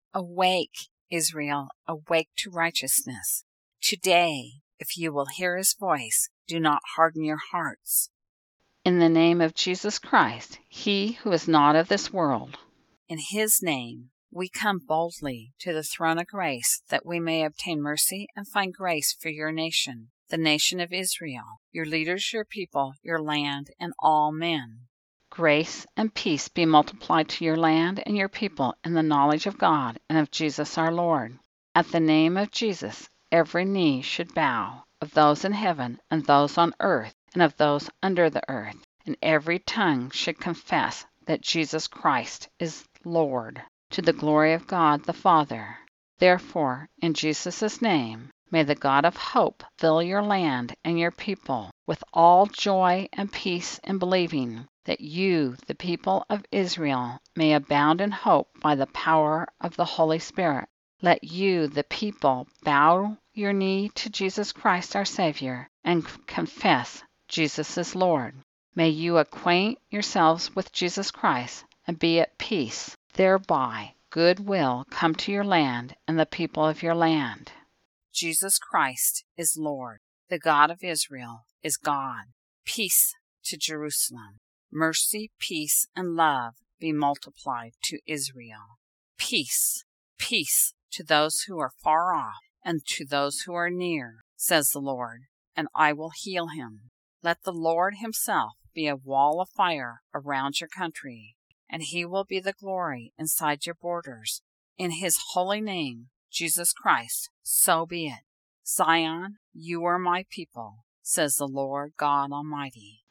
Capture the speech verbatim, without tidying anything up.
Awake, Israel, awake to righteousness. Today, if you will hear his voice, do not harden your hearts. In the name of Jesus Christ, he who is not of this world. In his name, we come boldly to the throne of grace that we may obtain mercy and find grace for your nation, the nation of Israel, your leaders, your people, your land, and all men. Grace and peace be multiplied to your land and your people in the knowledge of God and of Jesus our Lord. At the name of Jesus, every knee should bow, of those in heaven and those on earth and of those under the earth, and every tongue should confess that Jesus Christ is Lord, to the glory of God the Father. Therefore, in Jesus' name, may the God of hope fill your land and your people with all joy and peace in believing, that you, the people of Israel, may abound in hope by the power of the Holy Spirit. Let you, the people, bow your knee to Jesus Christ our Savior and confess Jesus is Lord. May you acquaint yourselves with Jesus Christ and be at peace. Thereby good will come to your land and the people of your land. Jesus Christ is Lord. The God of Israel is God. Peace to Jerusalem. Mercy, peace, and love be multiplied to Israel. Peace, peace to those who are far off and to those who are near, says the Lord, and I will heal him. Let the Lord himself be a wall of fire around your country, and he will be the glory inside your borders. In his holy name, Jesus Christ, so be it. Zion, you are my people, says the Lord God Almighty.